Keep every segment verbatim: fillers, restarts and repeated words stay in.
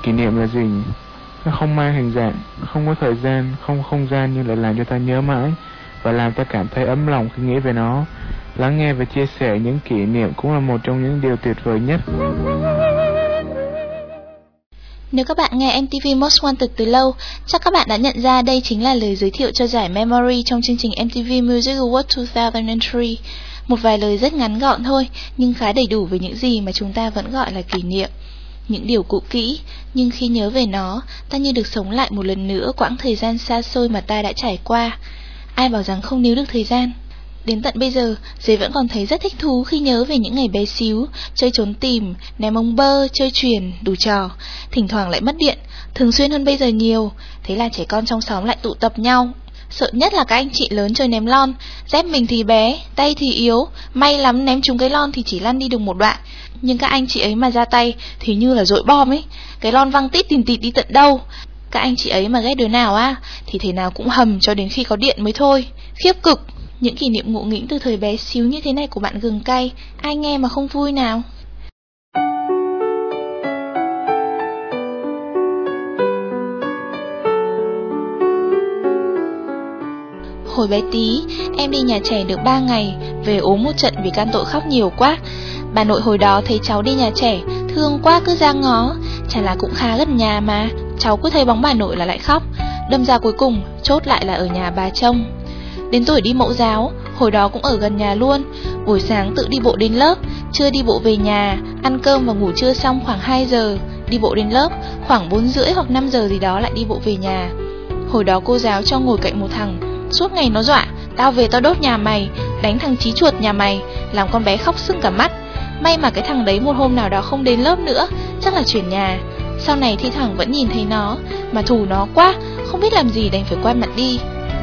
Kỷ niệm là gì nhỉ? Nó không mang hình dạng, không có thời gian, không có không gian, nhưng lại làm cho ta nhớ mãi và làm ta cảm thấy ấm lòng khi nghĩ về nó. Lắng nghe và chia sẻ những kỷ niệm cũng là một trong những điều tuyệt vời nhất. Nếu các bạn nghe em tê vê Most Wanted từ lâu, chắc các bạn đã nhận ra đây chính là lời giới thiệu cho giải Memory trong chương trình em tê vê Music Award hai không không ba. Một vài lời rất ngắn gọn thôi, nhưng khá đầy đủ với những gì mà chúng ta vẫn gọi là kỷ niệm. Những điều cũ kỹ, nhưng khi nhớ về nó, ta như được sống lại một lần nữa quãng thời gian xa xôi mà ta đã trải qua. Ai bảo rằng không níu được thời gian? Đến tận bây giờ, Dế vẫn còn thấy rất thích thú khi nhớ về những ngày bé xíu, chơi trốn tìm, ném ống bơ, chơi chuyền, đủ trò. Thỉnh thoảng lại mất điện, thường xuyên hơn bây giờ nhiều. Thế là trẻ con trong xóm lại tụ tập nhau. Sợ nhất là các anh chị lớn chơi ném lon. Dép mình thì bé, tay thì yếu, may lắm ném trúng cái lon thì chỉ lăn đi được một đoạn. Nhưng các anh chị ấy mà ra tay thì như là dội bom ấy. Cái lon văng tít tìm tịt đi tận đâu. Các anh chị ấy mà ghét đứa nào á thì thế nào cũng hầm cho đến khi có điện mới thôi. Khiếp cực. Những kỷ niệm ngộ nghĩnh từ thời bé xíu như thế này của bạn gừng cay, ai nghe mà không vui nào. Hồi bé tí, em đi nhà trẻ được ba ngày, về ốm một trận vì can tội khóc nhiều quá. Bà nội hồi đó thấy cháu đi nhà trẻ, thương quá cứ ra ngó. Chả là cũng khá gần nhà mà, cháu cứ thấy bóng bà nội là lại khóc. Đâm ra cuối cùng, chốt lại là ở nhà bà trông. Đến tuổi đi mẫu giáo, hồi đó cũng ở gần nhà luôn. Buổi sáng tự đi bộ đến lớp, trưa đi bộ về nhà, ăn cơm và ngủ trưa xong khoảng hai giờ, đi bộ đến lớp, khoảng bốn rưỡi hoặc năm giờ gì đó lại đi bộ về nhà. Hồi đó cô giáo cho ngồi cạnh một thằng, suốt ngày nó dọa, tao về tao đốt nhà mày, đánh thằng chí chuột nhà mày, làm con bé khóc sưng cả mắt. May mà cái thằng đấy một hôm nào đó không đến lớp nữa, chắc là chuyển nhà. Sau này thi thoảng vẫn nhìn thấy nó, mà thù nó quá, không biết làm gì đành phải quay mặt đi.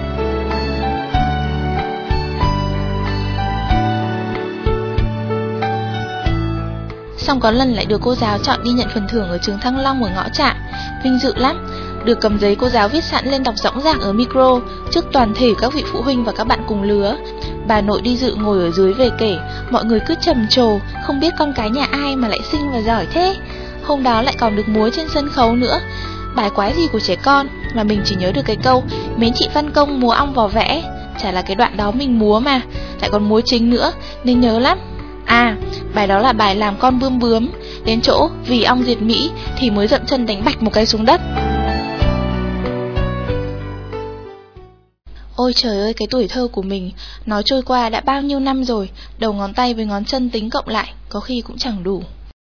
Xong có lần lại được cô giáo chọn đi nhận phần thưởng ở trường Thăng Long ở ngõ Trạm, vinh dự lắm. Được cầm giấy cô giáo viết sẵn lên đọc rõng rạc ở micro trước toàn thể các vị phụ huynh và các bạn cùng lứa. Bà nội đi dự ngồi ở dưới về kể, mọi người cứ trầm trồ, không biết con cái nhà ai mà lại xinh và giỏi thế. Hôm đó lại còn được múa trên sân khấu nữa. Bài quái gì của trẻ con mà mình chỉ nhớ được cái câu mến chị Văn Công múa ong vò vẽ. Chả là cái đoạn đó mình múa mà, lại còn múa chính nữa nên nhớ lắm. À, bài đó là bài làm con bươm bướm. Đến chỗ vì ong diệt Mỹ thì mới dậm chân đánh bạch một cái xuống đất. Ôi trời ơi, cái tuổi thơ của mình, nó trôi qua đã bao nhiêu năm rồi, đầu ngón tay với ngón chân tính cộng lại, có khi cũng chẳng đủ.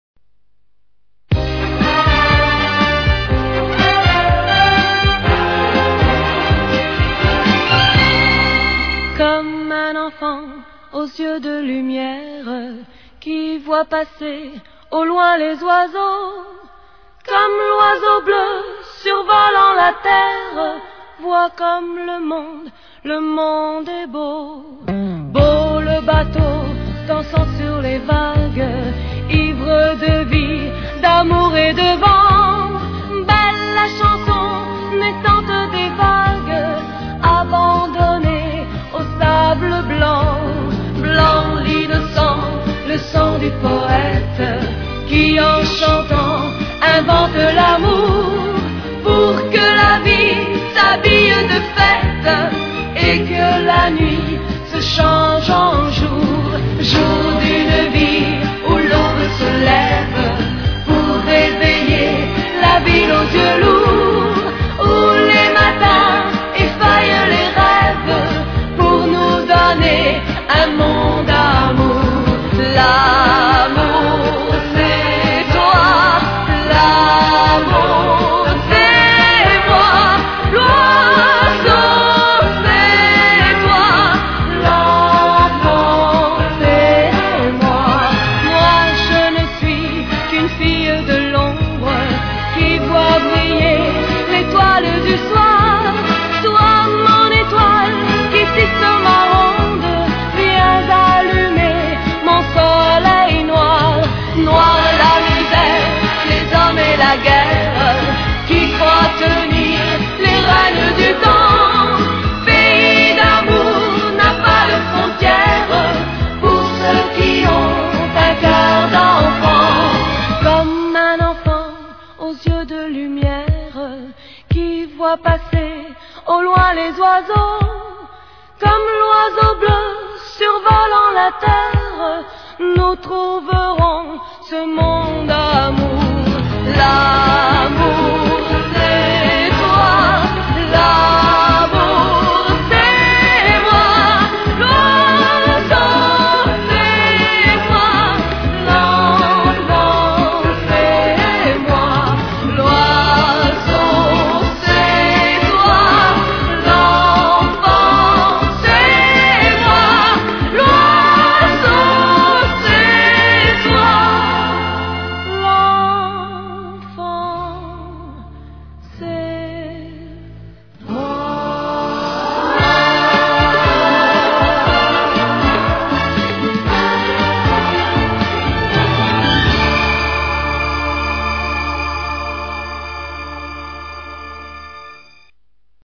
Comme un enfant aux yeux de lumière qui voit passer au loin les oiseaux, comme l'oiseau bleu survolant la terre, vois comme le monde, le monde est beau. Beau le bateau dansant sur les vagues, ivre de vie, d'amour et de vent. Belle la chanson naissante des vagues, abandonnée au sable blanc. Blanc l'innocent, le sang du poète, qui en chantant invente l'amour, pour que la vie s'habille de fête et que la nuit se change en jour. Jour d'une vie où l'aube se lève pour réveiller la ville aux yeux lourds, où les matins effaillent les rêves pour nous donner un monde d'amour. L'amour c'est toi, l'amour c'est moi, l'oiseau c'est toi, l'enfant c'est moi. Moi je ne suis qu'une fille de l'ombre qui voit briller l'étoile du soir. Toi mon étoile qui fixe ma ronde, viens allumer mon soleil noir. Noir la misère, les hommes et la guerre, qui croient tenir les règnes du temps. Pays d'amour n'a pas de frontières pour ceux qui ont un cœur d'enfant. Comme un enfant aux yeux de voit passer au loin les oiseaux, comme l'oiseau bleu survolant la terre, nous trouverons ce monde